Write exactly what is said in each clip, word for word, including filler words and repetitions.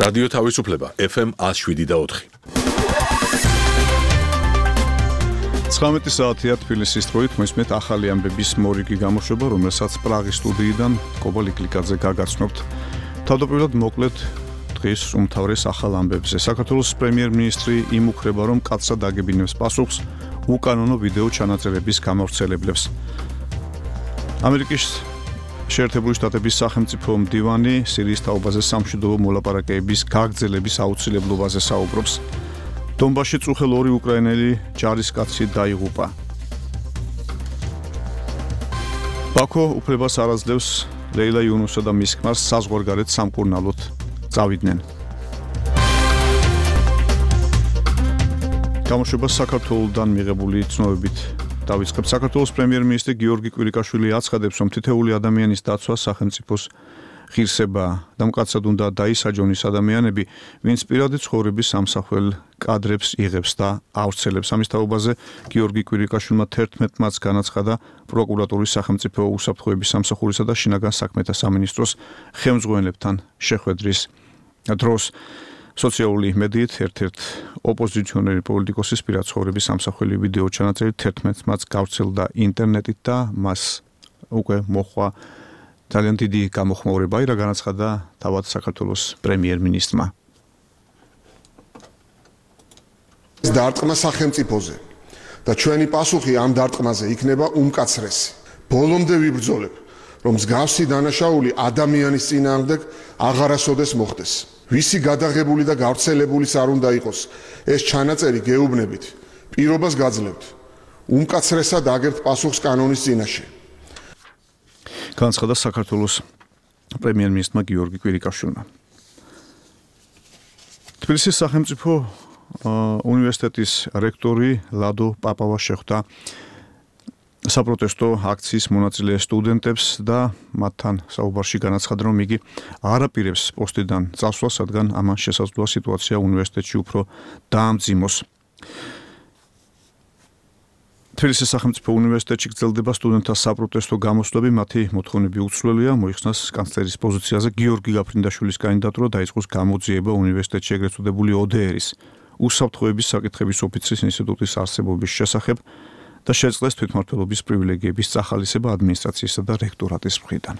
რადიო თავისუფლება ეფ ემ one oh seven და four. ცხრამეტი საათია თბილისის დროით მოისმენთ ახალი ამბების მორიგი გამოშვება, რომელსაც პრაღის სტუდიიდან კობა ლიკლიკაძე გაგაცნობთ. თავდაპირველად მოკლედ დღის უმთავრეს ახალ ამბებზე. საქართველოს პრემიერ-მინისტრი იმუქრება, რომ კაცსად აგებინებს პასუხს უკანონო ვიდეო ჩანაწერების გამავრცელებლებს. ამერიკის შეერთებული შტატების სახელმწიფო მდივანი სირიის თაობაზე სამშვიდობო მოლაპარაკებების გაგრძელების აუცილებლობაზე საუბრობს. დონბასში წუხელ ორი უკრაინელი ჯარისკაცი დაიღუპა. ბაქო უფლებას არ აძლევს ლეილა იუნუსსა და მის ქმარს საზღვარგარეთ სამკურნალოდ წავიდნენ. გამოშვება საქართველოსთან მიღებული ცნობებით დავიწყებ. საქართველოს პრემიერ-მინისტრი გიორგი კვირიკაშვილი აცხადებს, რომ თითოეული ადამიანის დაცვა სახელმწიფოს ღირსება და მკაცად უნდა დაისაჯონ ის ადამიანები, ვინც პირადი ცხოვრების სამსახველ კადრებს იღებს და ავრცელებს. ამის თაობაზე გიორგი კვირიკაშვილმა თერთმეტ მარტს განაცხადა პროკურატურის სახელმწიფო უსაფრთხოების სამსახურისა და შინაგან საქმეთა სამინისტროს ხელმძღვანელებთან შეხვედრის დროს. სოციალური მედიით ერთ-ერთ ოპოზიციონერი პოლიტიკოსის პირად ცხოვრების სამსახველი ვიდეო ჩანაწერი თერთმეტ მარტს გავრცელდა ინტერნეტით და მას უკვე მოხვა ძალიან დიდი გამოხმაურება, რა განაცხადა თავად საქართველოს პრემიერ-მინისტრმა. დარტყმა სახელმწიფოზე და ჩვენი პასუხი ამ დარტყმაზე იქნება უმკაცრესი. ბოლომდე ვიბრძოლებ, რომ მსგავსი დანაშაული ადამიანის წინააღმდეგ აღარასოდეს მოხდეს. ვისი გადაღებული და გავრცელებულის არ უნდა იყოს ეს ჩანაწერი გეუბნებით, პირობას გაძლევთ. უმკაცრესად აგებთ პასუხს კანონის წინაშე. განაცხადა საქართველოს პრემიერ-მინისტრმა გიორგი კვირიკაშვილმა. თბილისის სახელმწიფო უნივერსიტეტის რექტორი ლადო პაპავა შეხვდა საპროტესტო აქციის მონაწილე სტუდენტებს და მათთან საუბარში განაცხადა, რომ იგი არაპირებს პოსტიდან წასვლას, რადგან ამან შესაძლოა სიტუაცია უნივერსიტეტში უფრო დაამძიმოს. თბილისის სახელმწიფო უნივერსიტეტში გრძელდება სტუდენტთა საპროტესტო გამოსვლები, მათი მოთხოვნები უცვლელია, მოიხსნას კანცლერის პოზიციაზე გიორგი გაფრინდაშვილის კანდიდატურა, დაიწყოს გამოძიება უნივერსიტეტში ეგრეთ წოდებული ო დე ერის უსაფრთხოების საკითხების ოფიცრის ინსტიტუტის არსებობის შესახებ და შეძლეს თვითმმართველობის პრივილეგიების წახალისება ადმინისტრაციისა და რექტორატის მხრიდან.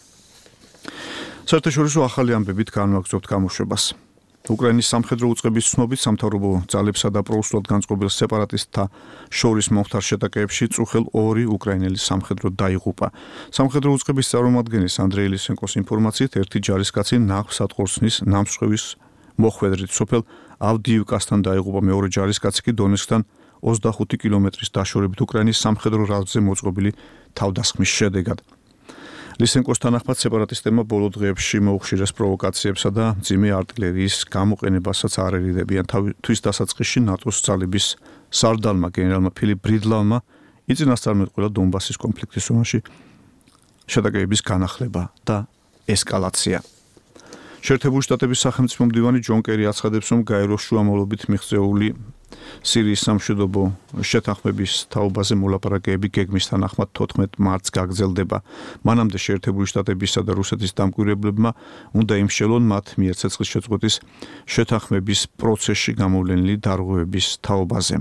საერთაშორისო ახალი ამბებით განვაგრძობთ გამოშვებას. უკრაინის სამხედრო უწყების ცნობით სამთავრობო ძალებსა და პროუსულად განწყობილ სეპარატისტთა შორის მომხდარ შეტაკებებში წუხელ ორი უკრაინელი სამხედრო დაიღუპა. სამხედრო უწყების წარმომადგენლის ანდრეი ლისენკოს ინფორმაციით ერთი ჯარისკაცი ნახვს ატყორცნის ნამსხვრევის მოხვედრით სოფელ ავდიივკასთან დაიღუპა. მეორე ჯარისკაცი კი დონეცკთან ოცდახუთი კილომეტრის დაშორებით უკრაინის სამხედრო რაზმზე მოწყობილი თავდასხმის შედეგად. ლისენკოს თანახმად სეპარატისტებმა ბოლო დღეებში მოუხშირეს პროვოკაციებსა და მძიმე არტილერიის გამოყენებასაც არ ერიდებიან. თვის დასაწყისში ნატოს ძალების სარდალმა გენერალმა ფილიპ ბრიდლავმა იწინასწარმეტყველა დონბასის კონფლიქტის ზონაში შეტაკებების განახლება და ესკალაცია. შეერთებული შტატების სახელმწიფო მდივანი ჯონ კერი აცხადებს, რომ გაეროს შუამავლობით მიღწეული სირიის სამშვიდობო შეთანხმების თაობაზე მოლაპარაკებები გეგმის თანახმად თოთხმეტ მარტს გაგრძელდება. მანამდე შეერთებული შტატებისა და რუსეთის დამკვირვებლებმა უნდა იმშელონ მათ მიერ ცეცხლის შეწყვეტის შეთანხმების პროცესში გამოვლენილი დარღვევების თაობაზე.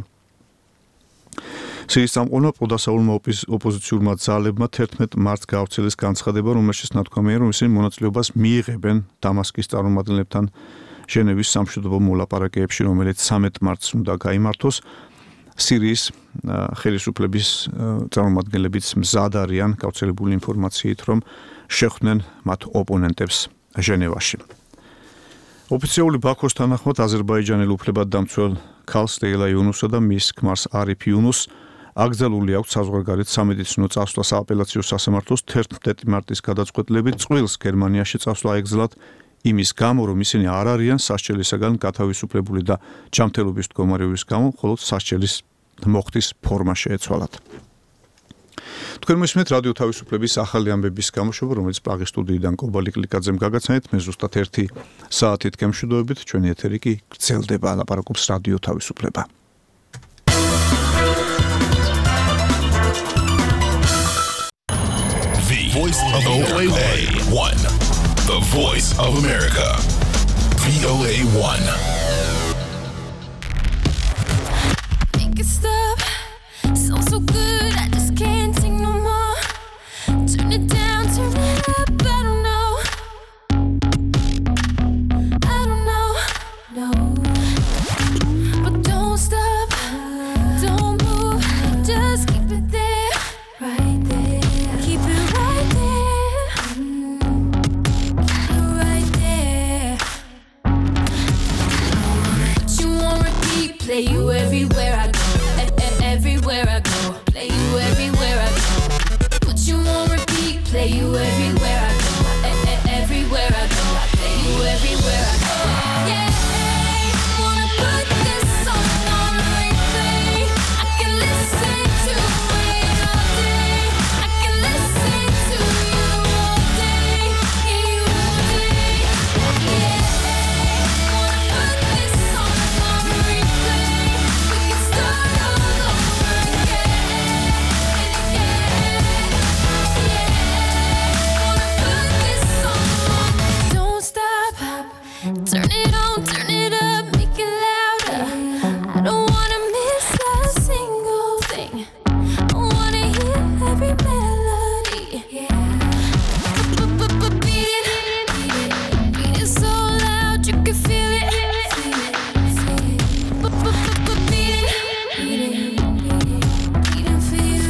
სირიის სამყაროებრივ დასავლურმა ოპოზიციურმა ძალებმა თერთმეტ მარტს გაავრცელეს განცხადება, რომელშიც ნათქვამია, რომ ისინი მონაწილეობას მიიღებენ დამასკის წარმომადგენლებთან ჟენევის სამშვიდობო მოლაპარაკებებში, რომელიც ცამეტ მარტს უნდა გაიმართოს. სირიის ხელისუფლების წარმომადგენლებიც მზად არიან გავრცელებული ინფორმაციით, რომ შეხვდნენ მათ ოპონენტებს ჟენევაში. ოფიციალური ბაქოს თანახმად აზერბაიჯანელ უფლებადდამცველ ქალს ლეილა იუნუსსა და მის ქმარს არიფ იუნუსს აკრძალული აქვს საზღვარგარეთ სამედიცინო წასვლა სააპელაციო სასამართლოს თერთმეტი მარტის გადაწყვეტილებით. წყვილს გერმანიაში წასვლა აეგზლათ იმის გამო, რომ ისინი არ არიან სასჯელისაგან გათავისუფლებული და ჯანმრთელობის მდგომარეობის გამო მხოლოდ სასჯელის მოხდის ფორმა შეეცვალათ. თქვენ მოსმენთ რადიო თავისუფლების ახალი ამბების გამოშვება, რომელიც პრაღის სტუდიიდან კობა ლიკლიკაძემ გაგაცნეთ. მე ზუსტად ერთი საათით გემშვიდობებით, ჩვენი ეთერი კი გრძელდება, ლაპარაკობს რადიო თავისუფლება. The Voice of O A one. The Voice of America. V O A one. Make it stop. Sounds so good, I just can't take no more. Turn it down, turn it up, I don't know. I don't know, no. But don't stop, don't move, just keep it there, right there. Keep it right there, keep it right there. Put you on repeat, play you everywhere I go, e- e- everywhere I go. Play you everywhere I go. Put you on repeat, play you everywhere I go, e- e- everywhere I go. Play you everywhere I go. Yeah, wanna put this song on replay. I can listen to it all day. I can listen to you all day, you all day. Yeah, wanna put this song on replay. We can start all over again, again. Yeah, wanna put this song on. Don't stop, turn it on, turn it up, make it louder. I don't wanna miss a single thing. I wanna hear every melody. Yeah, but beat it, beat it so loud you can feel it. But beat it, beat it, beat it for you.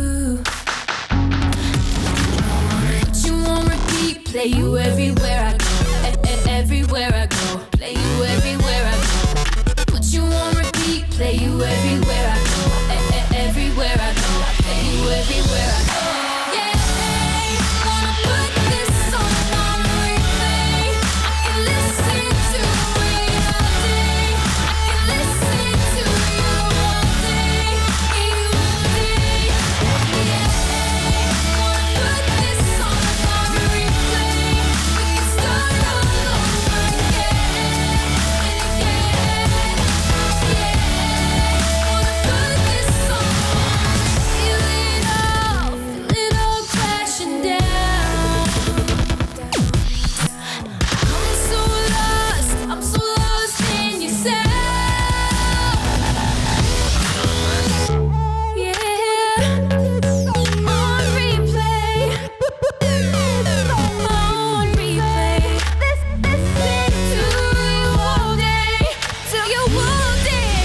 Put you on repeat, play you everywhere I go, e- e- everywhere I go. Play you everywhere I go. Put you on repeat, play you everywhere I go, e- e- everywhere I go. Play you everywhere I go. Yeah, wanna put this song on replay. I can listen to it all day. I can listen to you all day, you all day. Yeah, wanna put this song on replay. We can start all over again, again. Yeah, wanna put this song on. Feel it all, feel it all crashing down. I'm so lost, I'm so lost in your sound. Yeah, on replay, on replay. Listen to you all day, till you all day.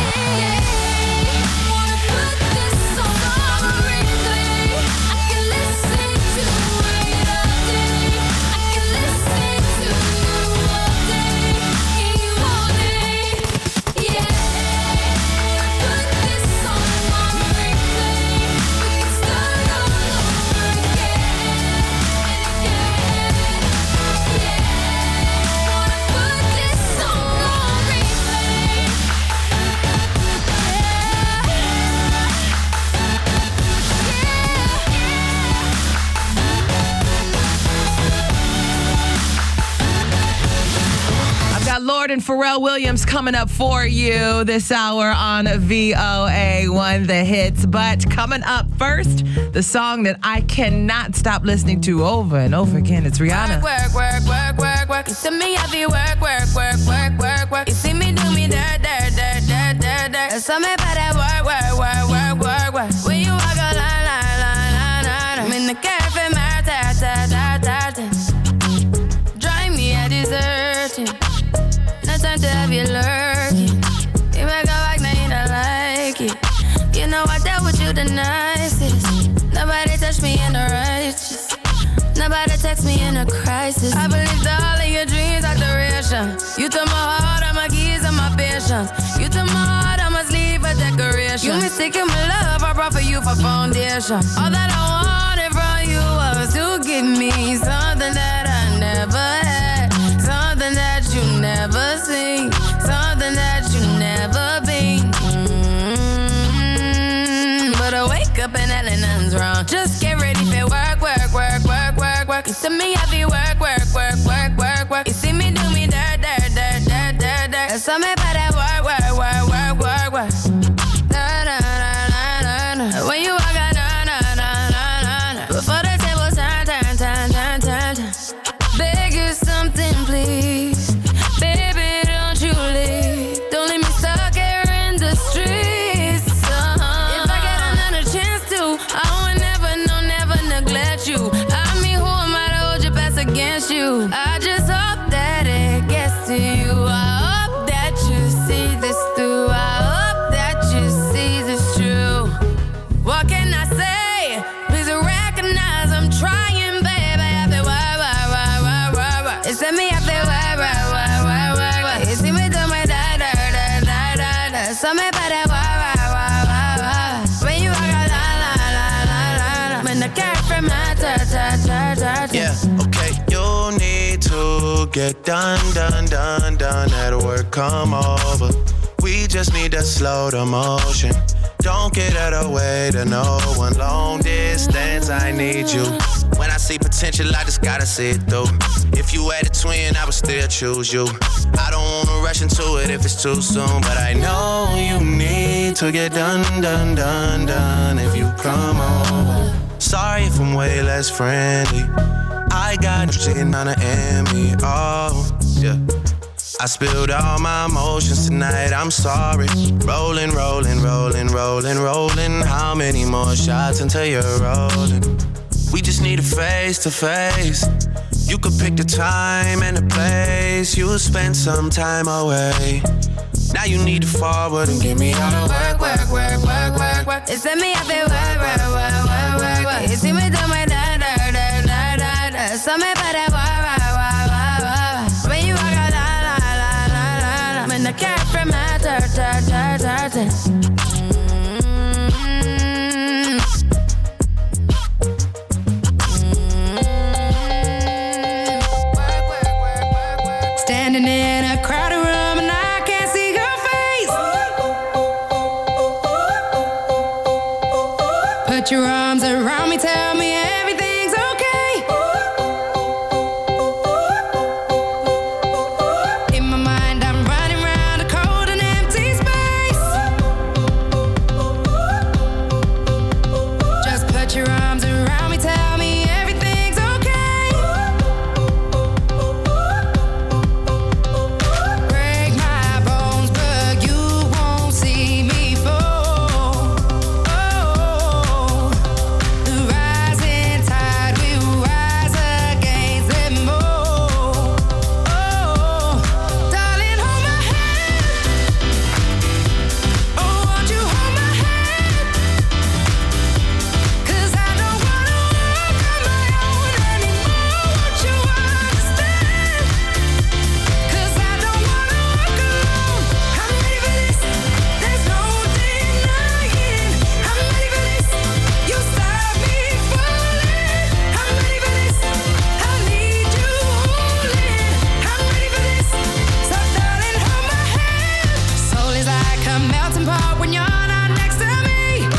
Wanna put this song on replay. I can listen to it all day. I can listen to you all day, you all day. Yeah, put this song on replay. We can start all over again, again. Yeah, wanna put this song on replay. I've got Lord and Pharrell Williams coming up for you this hour on V O A one The Hits. But coming up first, the song that I cannot stop listening to over and over again. It's Rihanna. Work, work, work, work, work. You see me, I be work, work, work, work, work, work. You see me do me dirt, dirt, dirt, dirt, dirt, dirt. There's something about that work, work, work, work, work, work. When you walk a line, line, line, line, line. I'm in the cafe, my ta, ta, ta, ta, ta. Drive me a deserting. No time to have you lurking. You make a back, now you don't like it. You know I dealt with you the nicest. Nobody touched me in the righteous. Nobody text me in a crisis. I believed all of your dreams are duration. You took my heart, all my keys, and my patience. You took my heart, I must leave a decoration. You mistaken my love, I brought for you for foundation. All that I wanted from you was to give me something that I never had, something that you never seen, something that you never been. Mm-hmm. But I wake up and hell nothing's wrong. Just get ready for work, work, work, work, work, work. You see me, I be work, work, work, work, work, work. You see me do me dirt, dirt, dirt, dirt, dirt, dirt. There's something about that work, work, work, work, work, work. Na, na, na, na, na, na. When you walk out, na, na, na, na, na, na. Before the table turn, turn, turn, turn, turn, turn. Beg you something, please. Beg get done, done, done, done at work, come over. We just need to slow the motion. Don't get out of the way to no one. Long distance, I need you. When I see potential, I just gotta see it through. If you had a twin, I would still choose you. I don't wanna rush into it if it's too soon, but I know you need to get done, done, done, done if you come over. Sorry if I'm way less friendly. I got no shit on the enemy. Oh, yeah. I spilled all my emotions tonight, I'm sorry. Rolling, rolling, rolling, rolling, rolling. How many more shots until you're rolling? We just need a face to face. You could pick the time and the place. You'll spend some time away. Now you need to forward and give me all the work, work, work, work, work, work. It's me, I feel work, work, work, work, work, work. You see me do my da, da, da, da, da, da. So me put that work, work, work, work, work. When you walk out, la, la, la, la, la, la. When the cat from my dirt, dirt, dirt, dirt, dirt. Standing in a crowded room and I can't see your face. Put your arms around me, tell me everything's okay. In my mind I'm running around a cold and empty space. Just put your arms around me, tell me everything's okay. Break my bones, but you won't see me fall. Oh, the rising tide will rise against them all. Oh, darling, hold my hand. Oh, won't you hold my hand? 'Cause I don't wanna walk on my own anymore. Won't you understand? 'Cause I don't wanna walk alone. I'm ready for this. There's no denying. I'm ready for this. You stop me falling. I'm ready for this. I need you holding. I'm ready for this. So darling, hold my hand. Soul is like a melting pot when you're not next to me.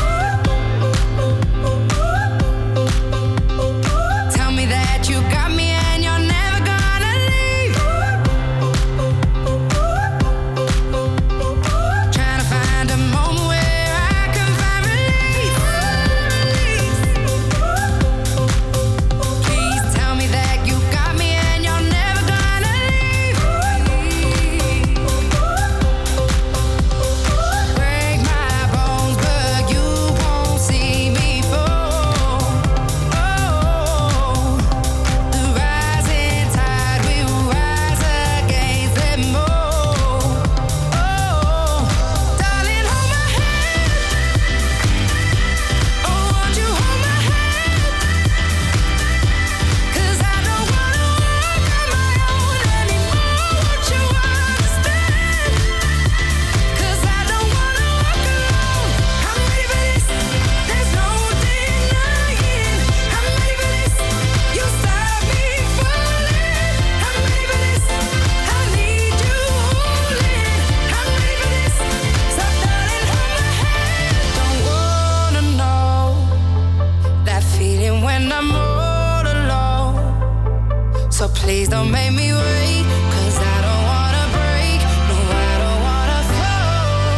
Tell me that you got me and you're never gonna leave. Trying to find a moment where I can find relief. Please tell me that you got me and you're never gonna leave. Break my bones, but you won't see me fall. Oh, the rising tide will rise against them all. Oh, darling, hold my hand. Oh, won't you hold my hand? 'Cause I don't wanna walk on my own anymore. Won't you understand? 'Cause I don't wanna walk alone. I'm ready for this. There's no denying. I'm ready for this. You stop me falling. I'm ready for this. I need you holding. I'm ready for this. So darling, hold my hand. Don't wanna know that feeling when I'm all alone. So please don't make me wait, 'cause I don't wanna break. No, I don't wanna fall.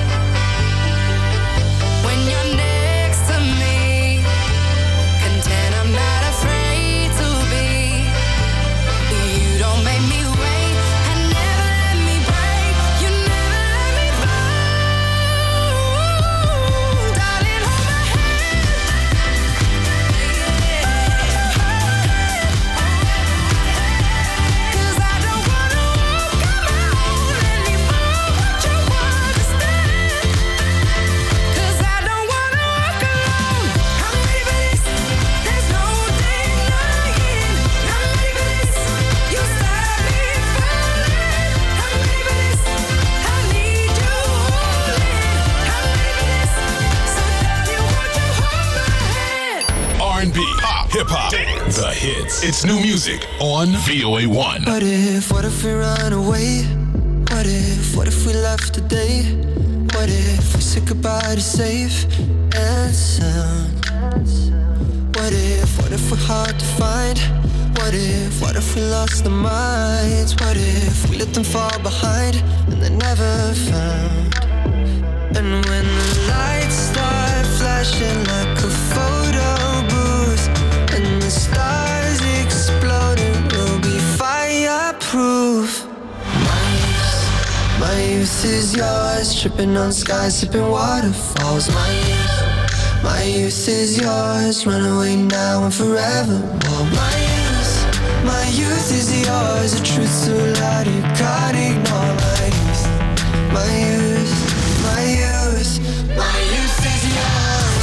When you're next to me, content I'm not afraid to be. You don't make me wait and never let me break. You never let me fall. Darling, hold my hand. 'Cause I don't B, pop, hip hop, the hits. It's new music on V O A one. What if, what if we run away? What if, what if we left today? What if we said goodbye to safe and sound? What if, what if we're hard to find? What if, what if we lost our minds? What if we let them fall behind and they're never found? And when the lights start flashing like a photo booth and the stars exploding, we'll be fireproof. My youth, my youth is yours, tripping on skies, sipping waterfalls. My youth, my youth is yours, run away now and forevermore. My youth, my youth is yours, the truth so loud you can't ignore. My youth, my youth, my youth, my youth is yours.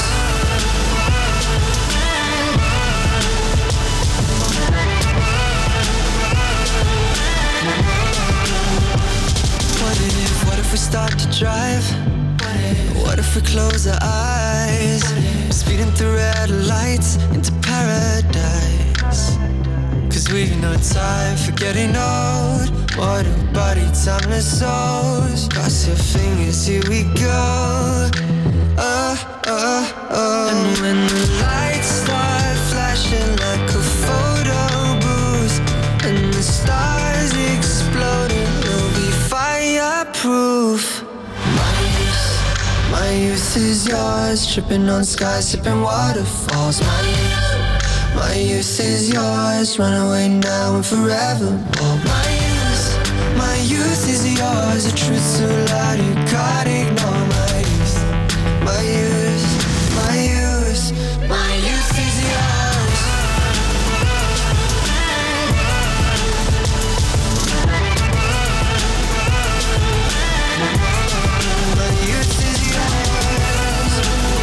What if, what if we start to drive? What if, what if we close our eyes? Speeding through red lights into paradise. Cause we've no time for getting old. Mortal body, timeless souls. Cross your fingers, here we go. Oh, oh, oh. And when the lights start flashing like a photo booth and the stars exploding, we'll be fireproof. My youth, my youth is yours, tripping on skies, sipping waterfalls. My youth, my youth is yours, run away now and forevermore. My youth, my youth is yours, the truth so loud you can't ignore. My youth, my youth, my youth, my youth is yours. My youth is yours.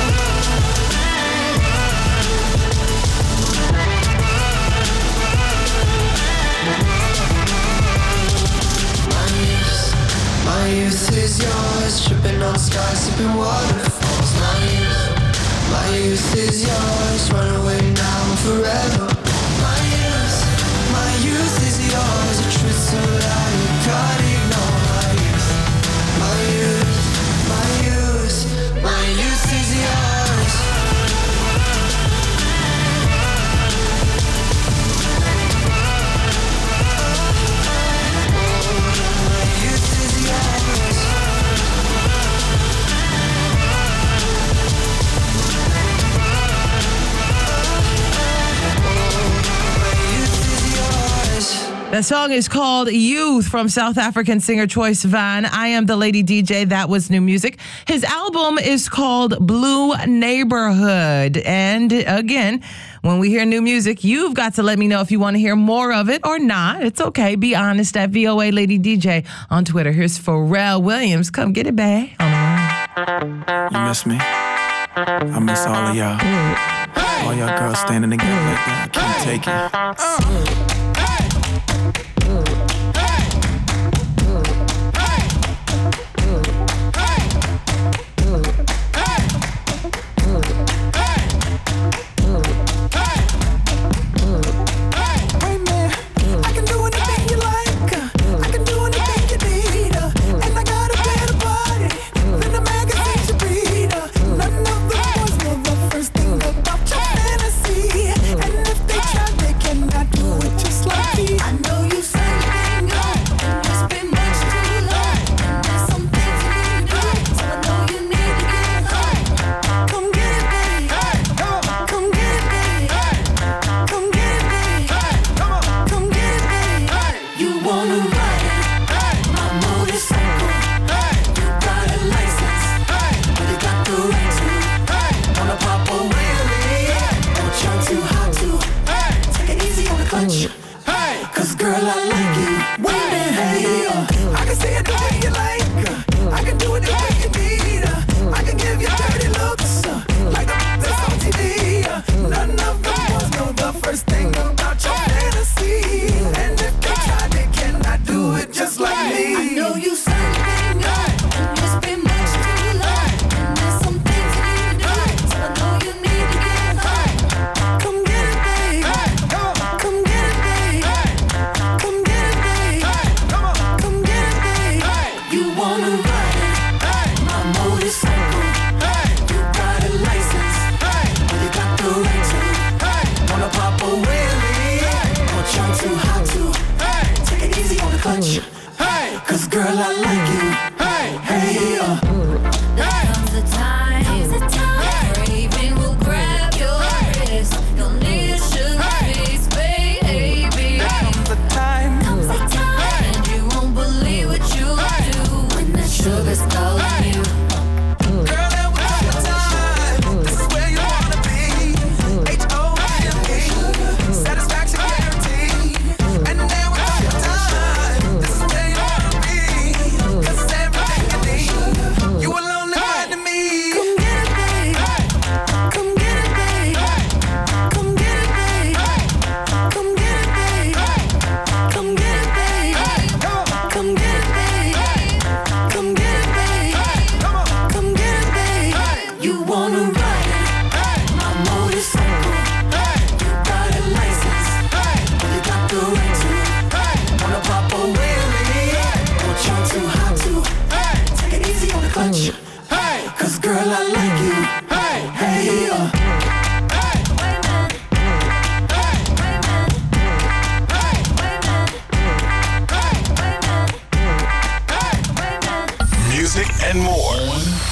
My youth is yours, tripping on skies, sipping waterfalls. My youth, my youth is yours, run away now and forever. My youth, my youth is yours, the truth so loud you can't ignore. My youth, my youth, my youth, my youth is yours. My youth is yours. That song is called Youth from South African singer Choice Van. I am the Lady D J. That was new music. His album is called Blue Neighborhood. And again, when we hear new music, you've got to let me know if you want to hear more of it or not. It's okay. Be honest at V O A Lady D J on Twitter. Here's Pharrell Williams. Come get it, babe. On the line. You miss me? I miss all of y'all. All y'all girls standing together like that. I can't take it. Come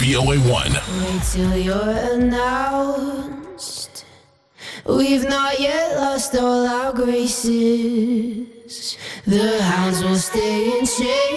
V O A one. Wait till you're announced. We've not yet lost all our graces. The hounds will stay in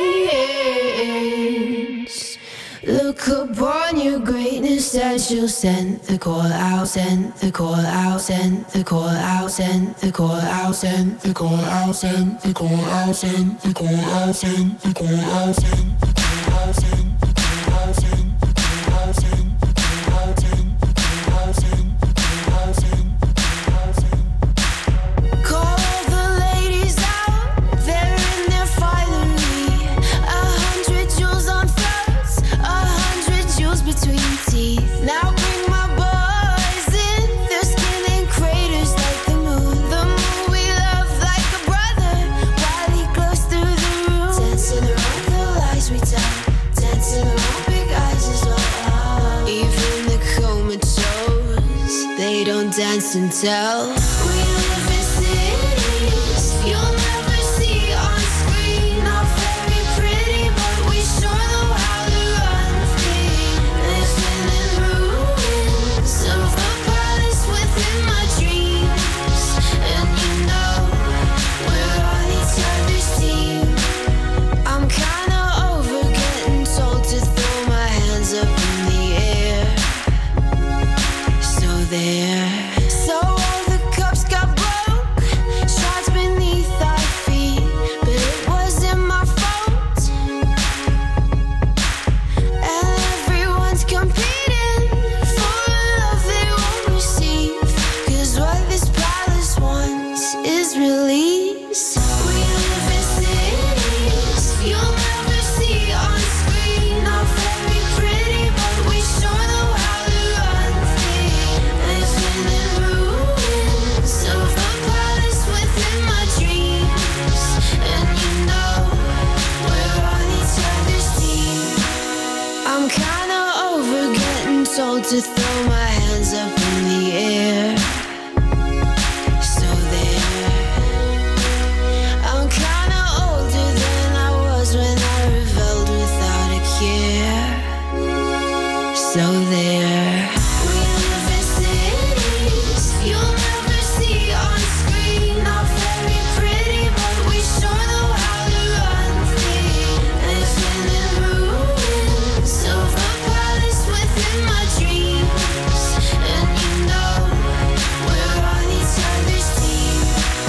chains. Look upon your greatness as you'll send the call out, send the call out, send the call out, send the call out, send the call out, send the call out, send the call out, send the call out, send the call out, send the call out, send the call out, send the call out, send the call out, send the call out, send the call out, send. Call the ladies out, they're in their finery. A hundred jewels on throats, a hundred jewels between teeth. Now bring my boys in, their skin in craters like the moon. The moon we love like a brother, while he glows through the room. Dancing around the lies we tell, dancing around big eyes as well. Even the comatose, they don't dance and tell. We live in cities you'll never see on screen. Not very pretty, but we sure know how to run free. Living in ruins of a palace within my dreams. And you know, we're on each other's team. I'm kinda over getting told to throw my hands up in the air. So there. So all the cups got broke, shards beneath our feet, but it wasn't my fault. And everyone's competing for a love they won't receive, 'cause what this palace wants is release. We live in cities you'll never see on screen. Not very pretty, but we sure know how to run free. Living in ruins of a palace within my dreams. And you know, we're on each other's team. I'm kinda over getting told to throw my hands up in the air. So there. I'm kinda older than I was when I rebelled without a care. So there. We live in cities you'll never see on screen. Not very pretty, but we sure know how to run free. Living in ruins of a palace within my dreams. And you know, we're on each other's team.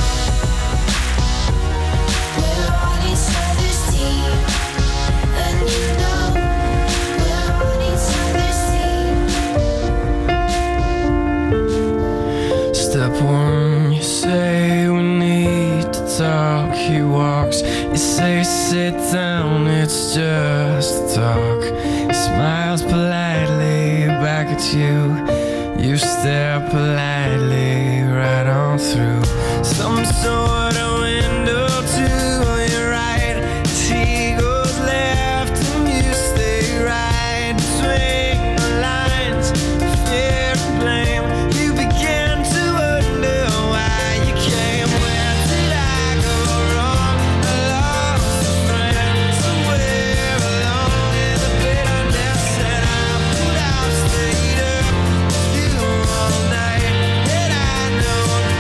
We're on each other's team. And you know, we're on each other's team. Step one, you say we need to talk. He walks, you say sit down, it's just talk. He smiles politely back at you. You stare politely right on through some sort of window to your right. As he goes left and you stay right between the lines. Fear and blame, you begin to wonder why you came. Where did I go wrong? I lost a friend somewhere along in the bitterness, and I put out stayed up with you all night. And I know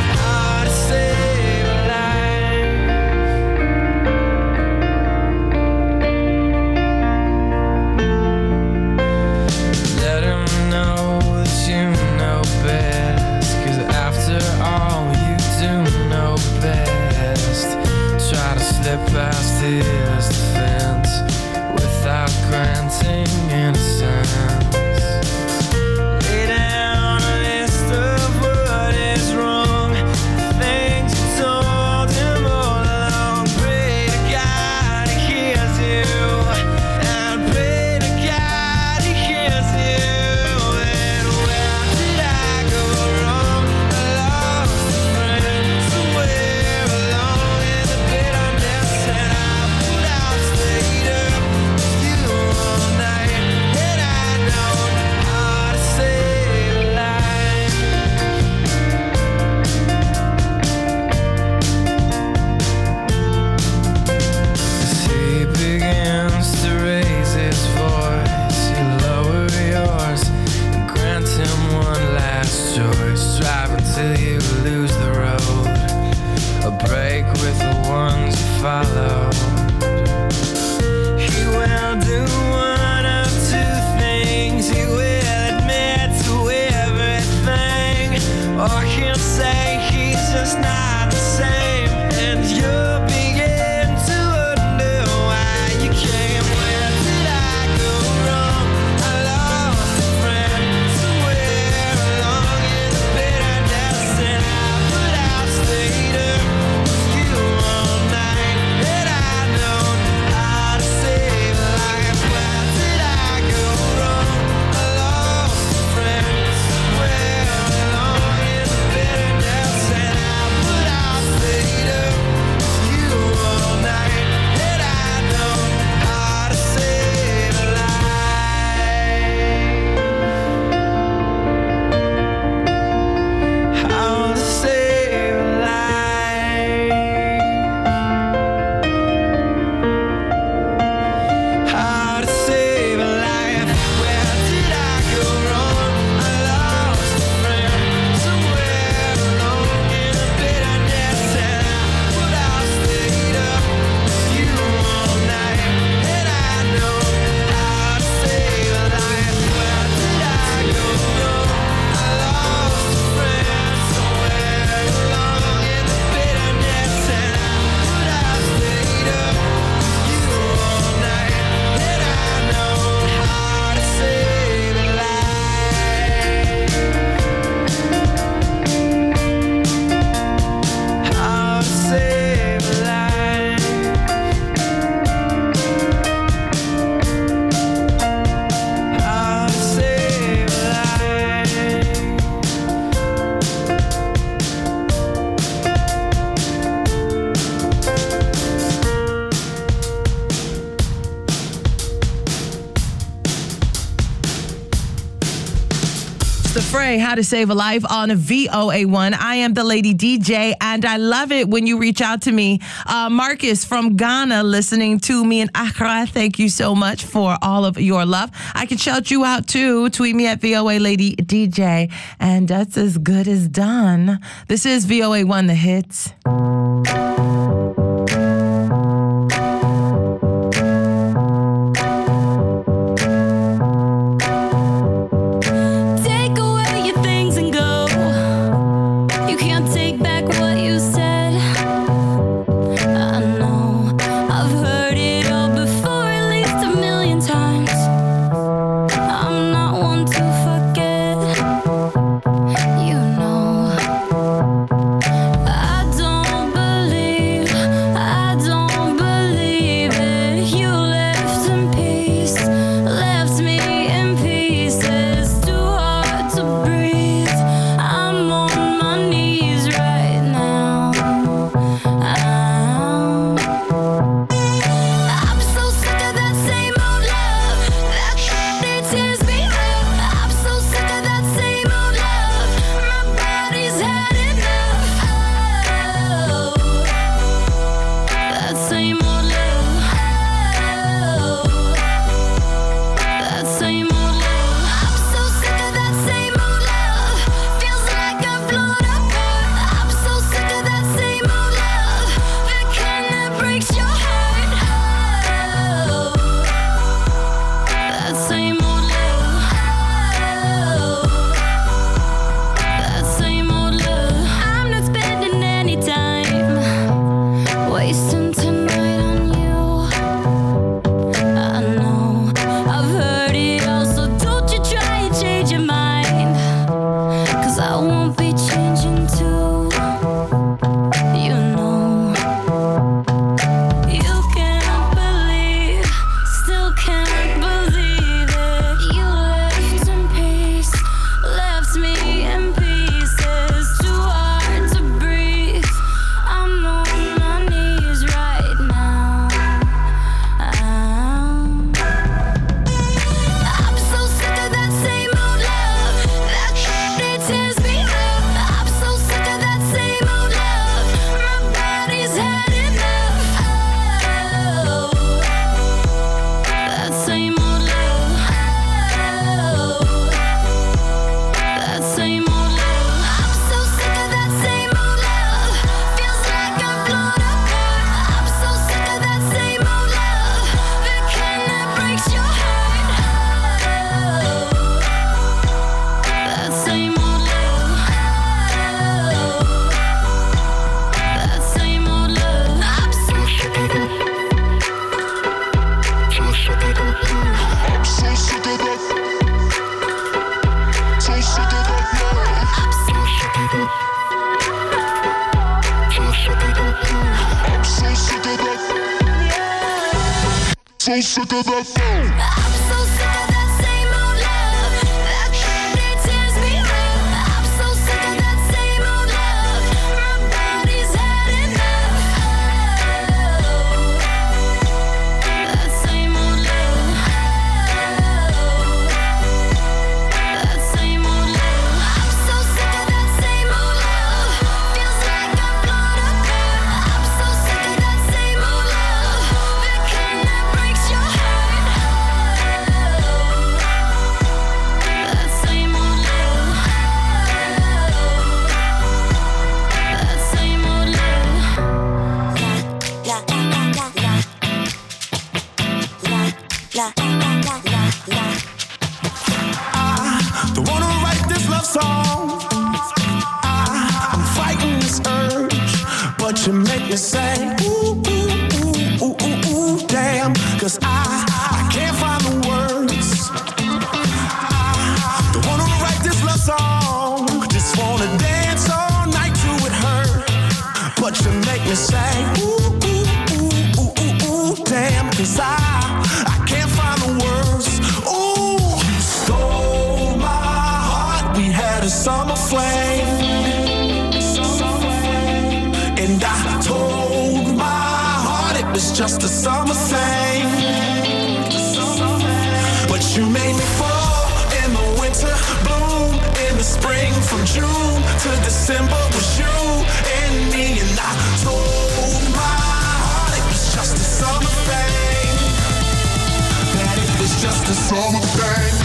lose the road, a break with the ones you follow. He will do one of two things. He will admit to everything, or he'll say he's just not the same, and you'll begin to wonder why you came. Where did I go wrong? I lost a friend somewhere along in the bitterness, and I put out stayed up with you all night, and I know how to save a life. Where did I go wrong? I lost a friend somewhere along in the bitterness, and I put out stayed up with you all night, and I know how to save a life. How to save a life. How to save a life. Where did I go wrong? I lost a friend somewhere along in the bitterness, and I put out stayed up with you all night, and I know how to save a life. Where did I go wrong? I lost a friend somewhere along in the bitterness, and I put out stayed up with you all night, and I know how to save a life. How to save a life. How to save a It's the Fray, How to Save a Life on V O A one. I am the Lady D J, and I love it when you reach out to me. Uh, Marcus from Ghana listening to me in Accra. Thank you so much for all of your love. I can shout you out too. Tweet me at V O A Lady D J, and that's as good as done. This is V O A one, The Hits. Take away your things and go. You can't take back what you said. I know I've heard it all before, at least a million times. I'm not one to forget. You know I don't So sick of that phone. I'm so sick of that same old love. That thing that tears me up. I'm so sick of that same old love. My body's had enough. Oh, that same old love. Oh, that same old love. I'm so sick of that same old love. Feels like I'm blown up. I'm so sick of that same old love. The kind that breaks your heart. That same old love. That same old love. La la la la la la la la. I don't wanna write this love song. I, I'm fighting this urge, but you make me say ooh ooh ooh ooh ooh, ooh damn. 'Cause I I can't find the words. I don't wanna write this love song. Just wanna dance all night to it hurt, but you make me say ooh ooh ooh ooh ooh, ooh damn. 'Cause I I can't find the words. Ooh, you stole my heart. We had a summer flame, and I told my heart it was just a summer thing. But you made me fall in the winter, bloom in the spring. From June to December was you and me, and I told my heart it was just a summer thing. That it was just a summer thing.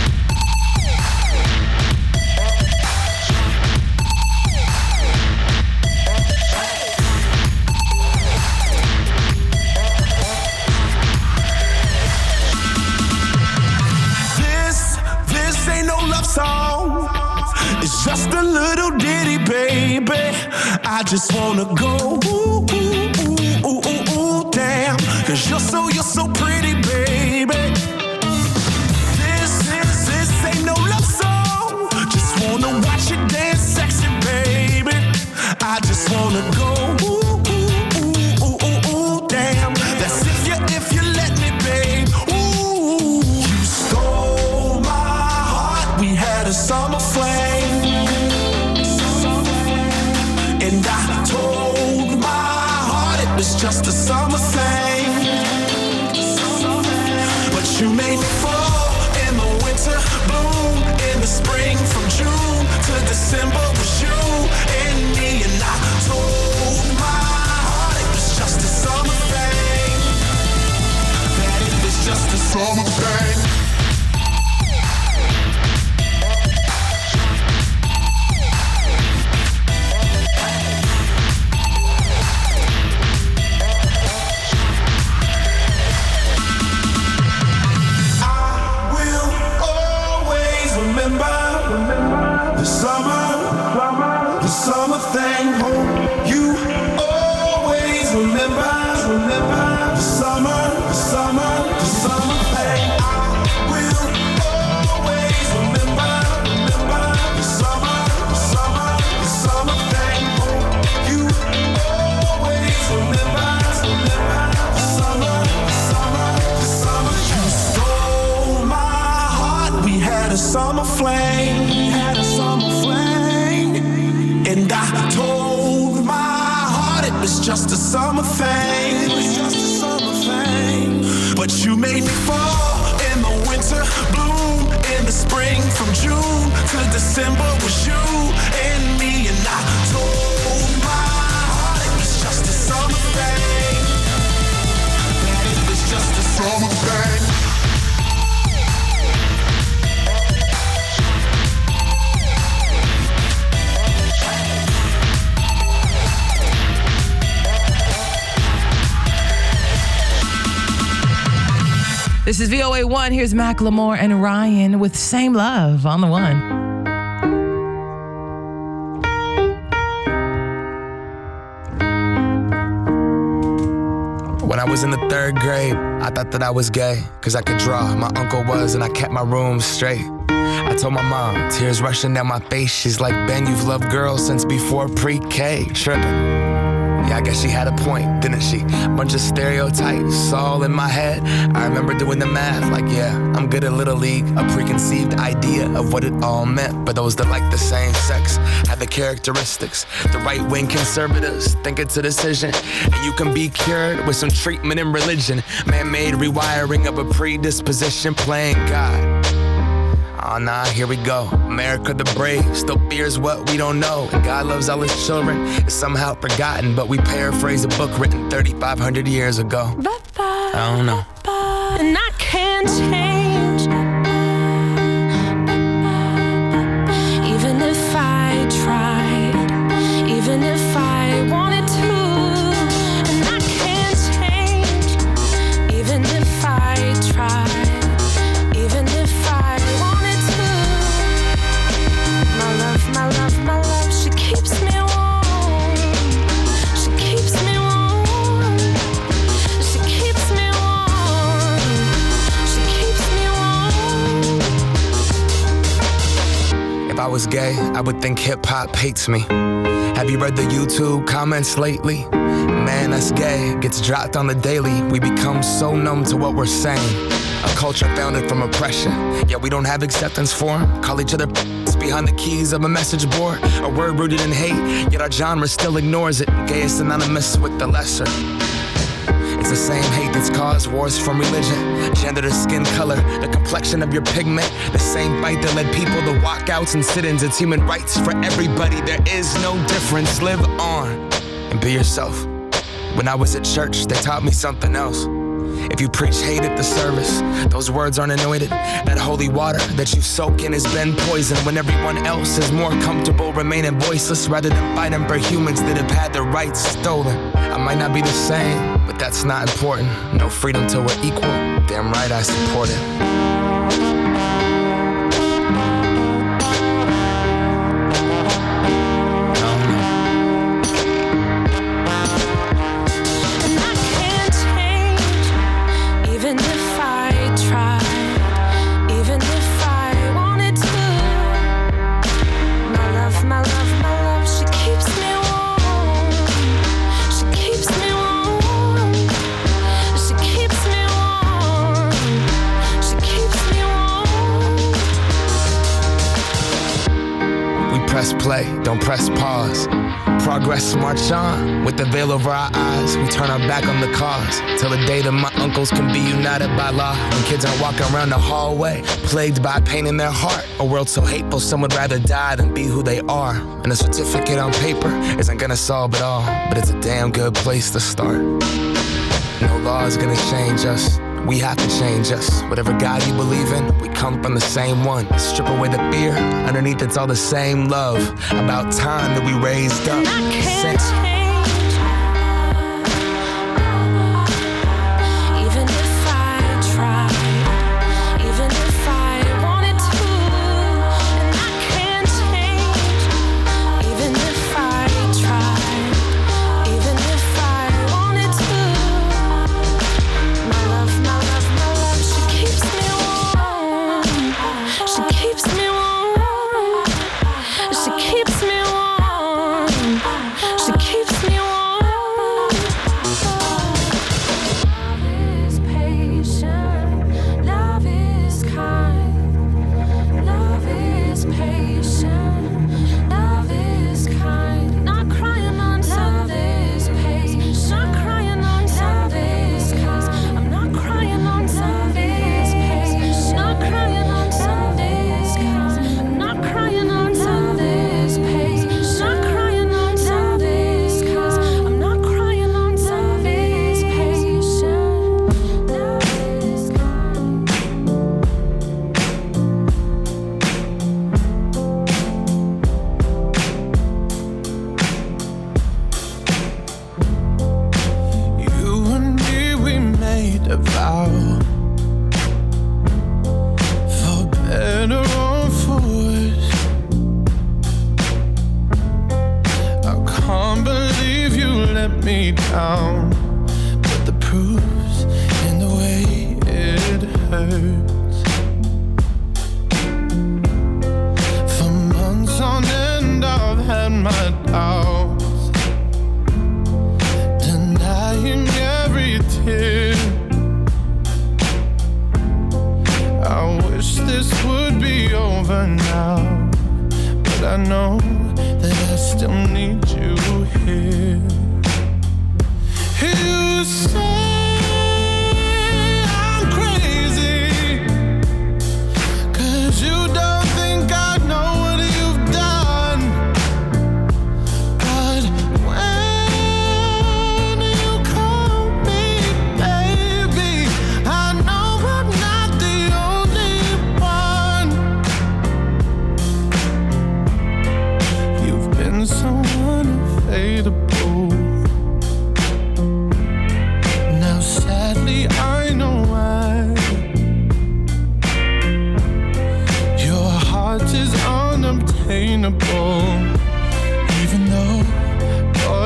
This, this ain't no love song. It's just a little ditty, baby. I just wanna go ooh, ooh, ooh, ooh, ooh, ooh, damn. 'Cause you're so, you're so pretty, baby. This, this, this ain't no love song. Just wanna watch you dance sexy, baby. I just wanna go ooh, ooh, ooh, ooh, ooh, ooh, damn. That's if you, if you let me, babe. Ooh, you stole my heart. We had a summer flame, and I told my heart it was just a summer thing. But you made me fall in the winter, bloom in the spring. From June to December was you and me, and I told my heart it was just a summer thing. That it was just a summer thing. I will always remember the summer, the summer thing. Hope you always remember, remember the summer, the summer, the summer thing. I will always remember, remember the summer, the summer, the summer thing. Hope you always remember, remember the summer, the summer, the summer. You stole my heart. We had a summer flame, we had a summer flame, and I told my heart it was just a summer thing. It was just a summer thing. But you made me fall in the winter, bloom in the spring. From June to December was you and me, and I told my heart it was just a summer thing. That it was just a summer thing. This is V O A one. Here's Macklemore and Ryan with Same Love on the one. When I was in the third grade, I thought that I was gay, cause I could draw. My uncle was, and I kept my room straight. I told my mom, tears rushing down my face. She's like, Ben, you've loved girls since before pre-K. Trippin'. Yeah, I guess she had a point, didn't she? Bunch of stereotypes all in my head. I remember doing the math, like, yeah, I'm good at Little League. A preconceived idea of what it all meant. But those that like the same sex have the characteristics. The right-wing conservatives think it's a decision, and you can be cured with some treatment in religion. Man-made rewiring of a predisposition, playing God. Oh nah, here we go. America the brave still fears what we don't know. And God loves all his children. It's somehow forgotten, but we paraphrase a book written thirty-five hundred years ago. I don't know. And I can't change, even if I tried, even if I wanted to. And I can't change, even if I tried, even if I wanted to. My love, my love, my love, she keeps me warm. She keeps me warm. She keeps me warm. She keeps me warm. If I was gay, I would think hip-hop hates me. Have you read the YouTube comments lately? Man, that's gay, gets dropped on the daily. We become so numb to what we're saying. A culture founded from oppression, yet we don't have acceptance for 'em. Call each other behind the keys of a message board. A word rooted in hate, yet our genre still ignores it. Gay is synonymous with the lesser. It's the same hate that's caused wars from religion, gender to skin color, the complexion of your pigment. The same fight that led people to walkouts and sit-ins. It's human rights for everybody. There is no difference. Live on and be yourself. When I was at church, they taught me something else. If you preach hate at the service, those words aren't anointed. That holy water that you soak in has been poisoned. When everyone else is more comfortable remaining voiceless rather than fighting for humans that have had their rights stolen. I might not be the same, but that's not important. No freedom till we're equal. Damn right I support it. Press play, don't press pause. Progress march on, with the veil over our eyes. We turn our back on the cause, till the day that my uncles can be united by law. When kids aren't walking around the hallway, plagued by pain in their heart. A world so hateful, some would rather die than be who they are. And a certificate on paper isn't gonna solve it all, but it's a damn good place to start. No law is gonna change us. We have to change us. Whatever God you believe in, we come from the same one. Strip away the fear, underneath it's all the same love. About time that we raised up. Sing.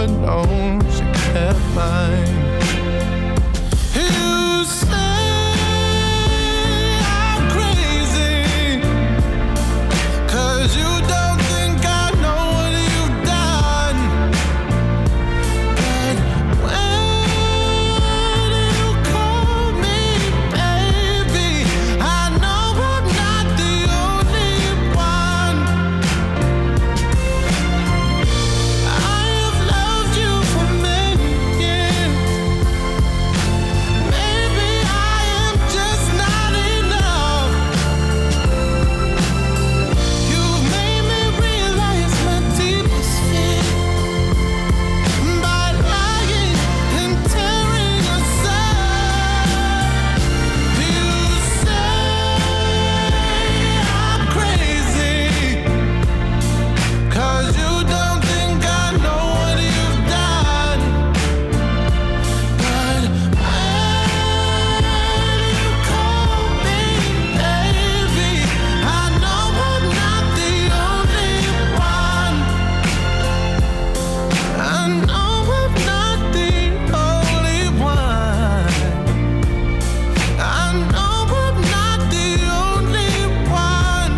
never known she kept mine. You say I'm crazy, 'cause you don't think I know what you've done. But when you call me baby, I know I'm not the only one. I have loved you for many years. Maybe I am just not enough. You've made me realize my deepest fear by lying and tearing us up. You say I'm crazy, 'cause you don't think I know what you've done. But when you call me baby, I know I'm not the only one. I know I'm not the only one. I know I'm not the only one.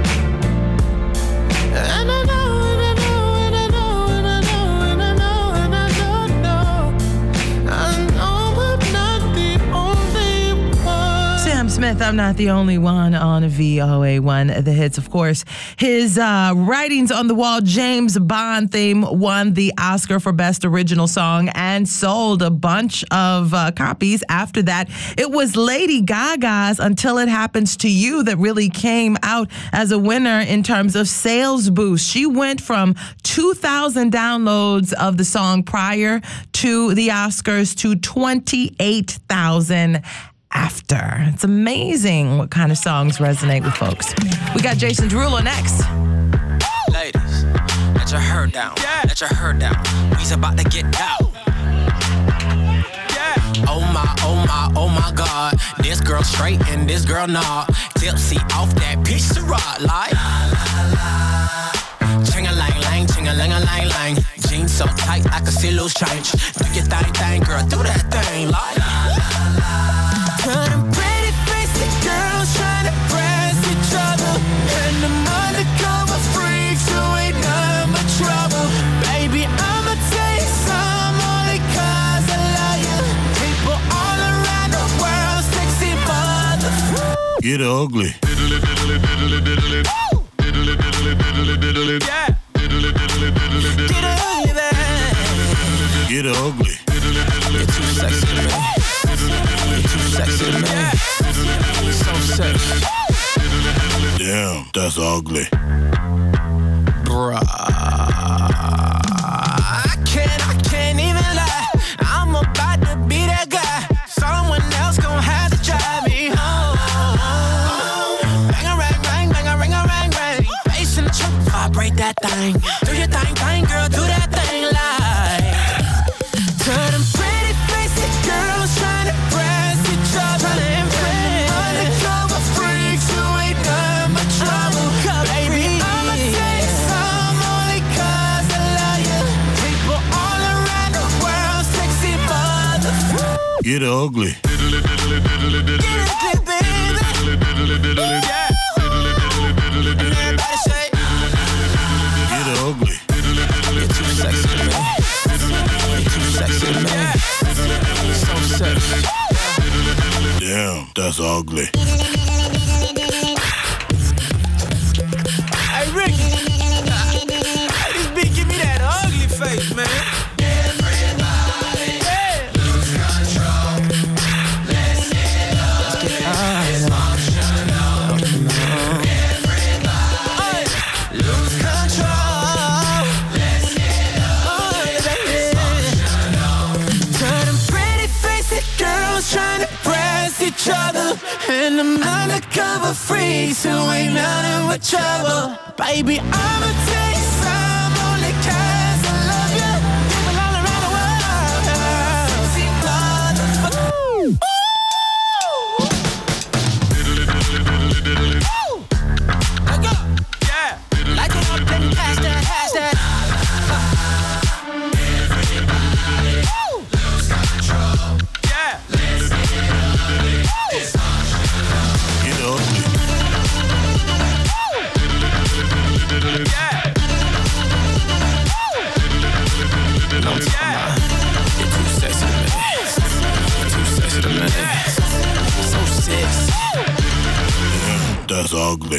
And I know, and I know, and I know, and I know, and I know, and I don't know. I know I'm not the only one. Sam Smith, I'm not the only one on V O A one. The Hits, of course. His uh, Writings on the Wall James Bond theme won the Oscar for Best Original Song and sold a bunch of uh, copies after that. It was Lady Gaga's Until It Happens to You that really came out as a winner in terms of sales boost. She went from two thousand downloads of the song prior to the Oscars to twenty-eight thousand after. It's amazing what kind of songs resonate with folks. We got Jason Derulo next. Ladies, let your hair down. Let your hair down. We's about to get out. Oh my, oh my, oh my God. This girl straight and this girl not. Tipsy off that piece of rock like. Ching-a-lang-lang, ching-a-lang-a-lang-lang. Jeans so tight I can see loose change. Do your thing, thing, girl, do that thing like. Cut them pretty faced girls trying to press each other, and them undercover freaks who ain't none but trouble. Baby, I'ma tell you some only 'cause I love you. People all around the world, sexy mother. Get ugly. Yeah. Get ugly, baby. Get ugly. You're too sexy to me. You're too sexy to me. So sexy. Damn, that's ugly. Bruh. I can't, I can't even lie. I'm about to be that guy. Someone else gon' have to drive me home. Bang a rang, rang, bang a ring a rang, rang. Bass in the truck, vibrate that thing. Do your thing, thing, girl, do that thing like. To them pretty faced girls trying to press each other and impress. Undercover freaks who ain't none but trouble. Baby, I'ma tell you some only 'cause I love you. People all around the world, sexy mother. Get ugly. Get ugly, baby. Yeah. And everybody say, Get ugly. you're too sexy to me. You're too sexy to me. So sexy. Damn, that's ugly. Hey, Rick. Hey, this beat give me that ugly face, man. Everybody, yeah. Lose control. Let's get up. Let's get dysfunctional. Everybody, lose control. Let's get up. Dysfunctional. To them pretty faced girls trying to press each other, and them undercover freaks who ain't nothing but trouble. Baby, I'ma tell you some only 'cause I love you. People all around the world, sexy motherfucker. Like it up, then pass that, pass that. know what I'm talking about. You're too sexy to me. You're too sexy to me. So sexy. That's ugly.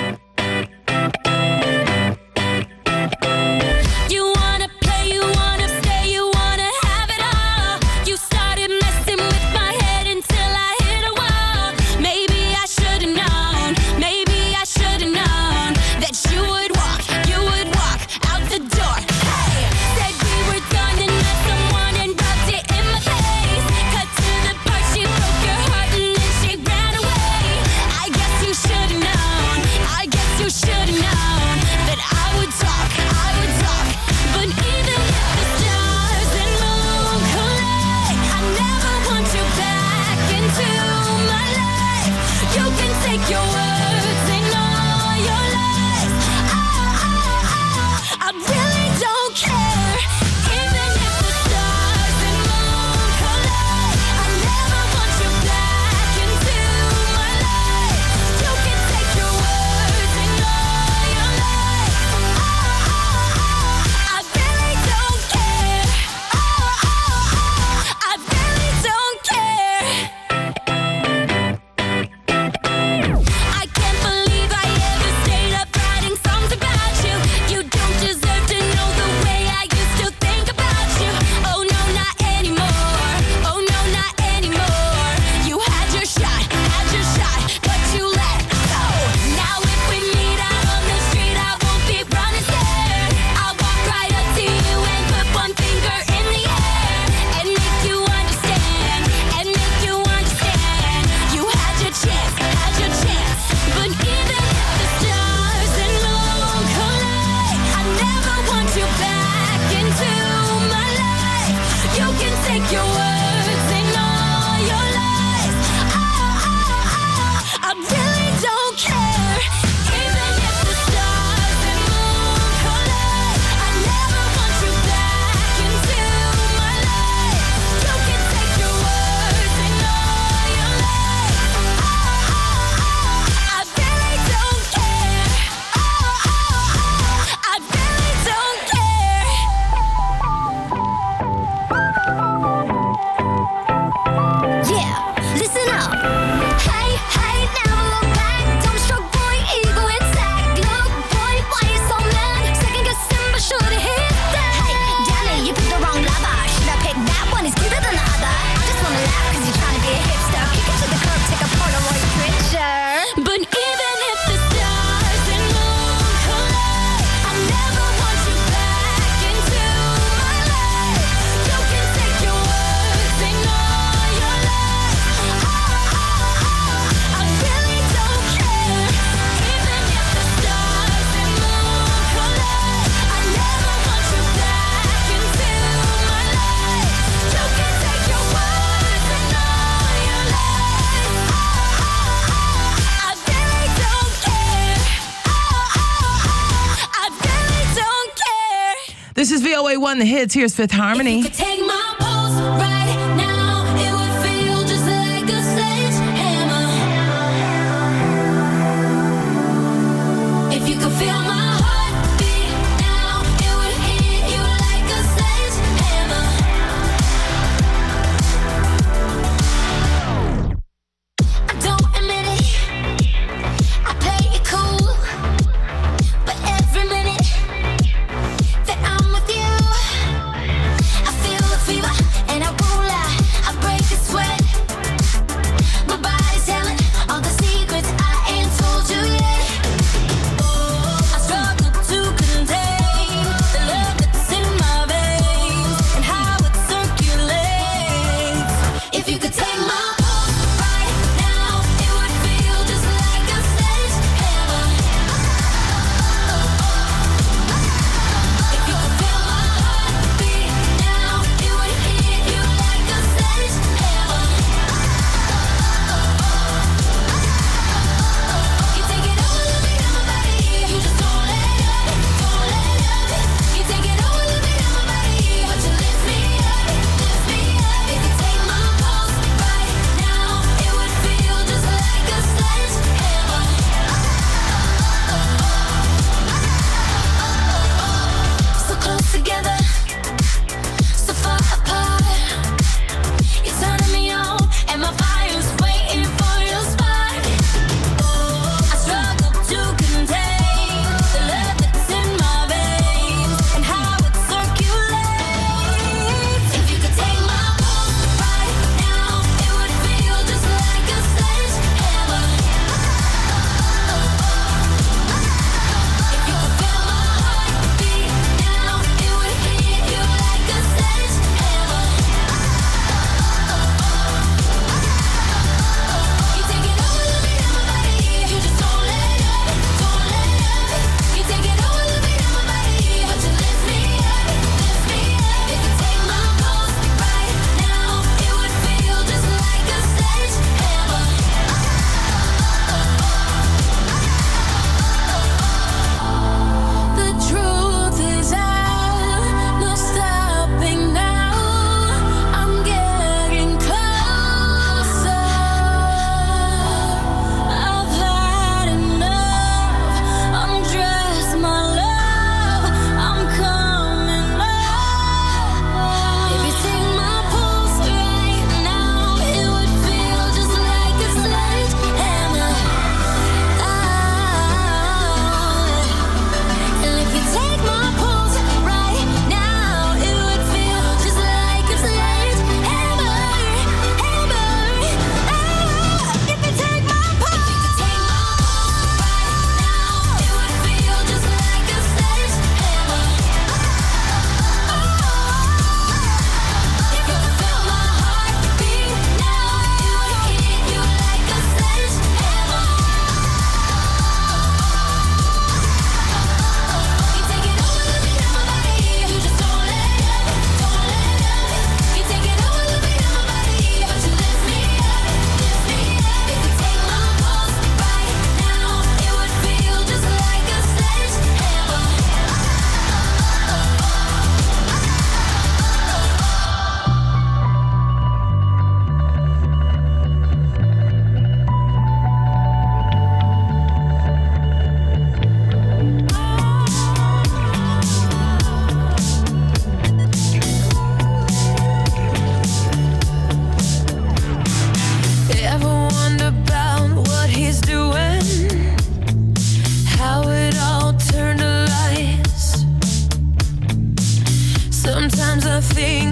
You wanna play, you wanna stay, you wanna have it all. You started messing with my head until I hit a wall. Maybe I should've known, maybe I should've known that you would walk, you would walk out the door. Hey, said we were done and met someone and rubbed it in my face. Cut to the part, she broke your heart and then she ran away. I guess you should've known, I guess you should've known that I would talk, I would talk. But even if the stars and moon collide, I never want you back into my life. You can take your words and all your lies. Oh, oh, oh, I really don't care. Even if the stars and moon collide, I never want you back into my life. You can take your words and all your lies. Oh, oh, oh, I really don't care. Oh, oh, oh, I really don't care. I can't believe I ever stayed up writing songs about you. You don't deserve to know the way I used to think about you. Oh no, not anymore. Oh no, not anymore. You had your shot, had your shot, but you let go. Now if we meet out on the street, I won't be running scared. I'll walk right up to you and put one finger in the air and make you understand, and make you understand. You had your chance, had your chance, but even if the stars and moon collide, I never want you back into my life. You can take your words and all your lies. Oh, oh, oh, I really don't care. Even if the stars and moon collide, I never want you back into my life. You can take your words and all your lies. Oh, oh, oh, I really don't care. Oh, oh, oh, I really don't care. Yeah, listen up. Hey, hey, never look back. Dumb struck boy, ego intact. Look, boy, why you so mad? Second guessing, but should've hit that. Hey, damn it, you picked the wrong lover. Should I pick that one? It's cuter than the other. I just wanna laugh 'cause you're trying to be a hipster. Kick it to the curb, take a Polaroid picture. But even if the stars and moon collide, I never want you back into my life. You can take your words and all your lies. Oh, oh, oh, I really don't care. Even if the stars and moon collide, I never want you back into my life. You can take your words and all your lies. Oh, oh, oh, I really don't care. Oh, oh, oh, I really don't care. This is V O A one, the hits. Here's Fifth Harmony. If you could take my pulse right now, it would feel just like a sledgehammer. If you could feel my heartbeat now, it would hit you like a sledgehammer. I don't admit it, I play it cool, but every minute that I'm with you, I feel a fever and I won't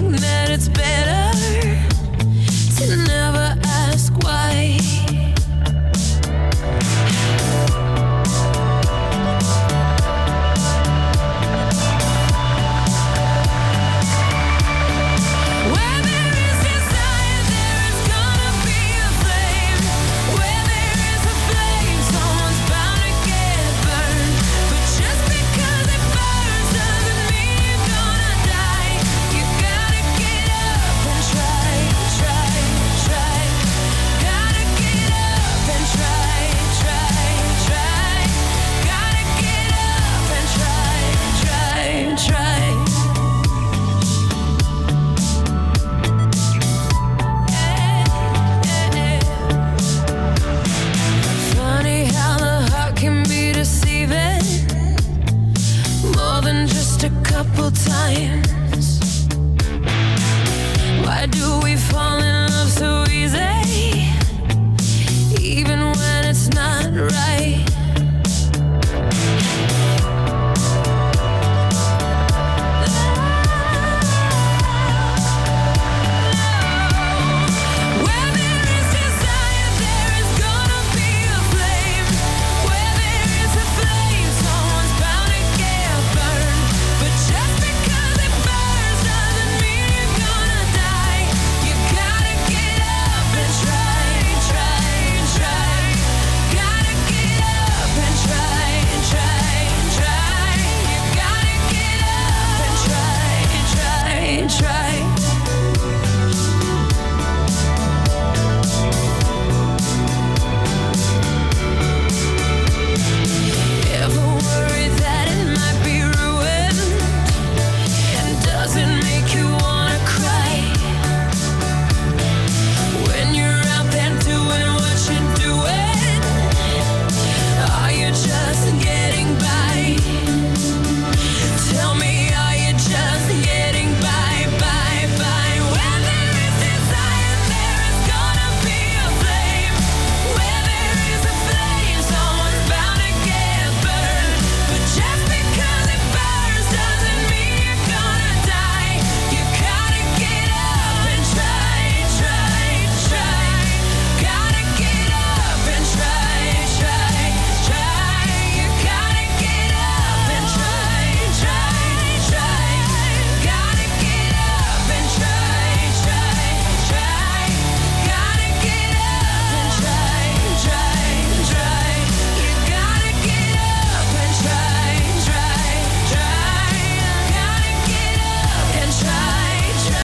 think that it's better to never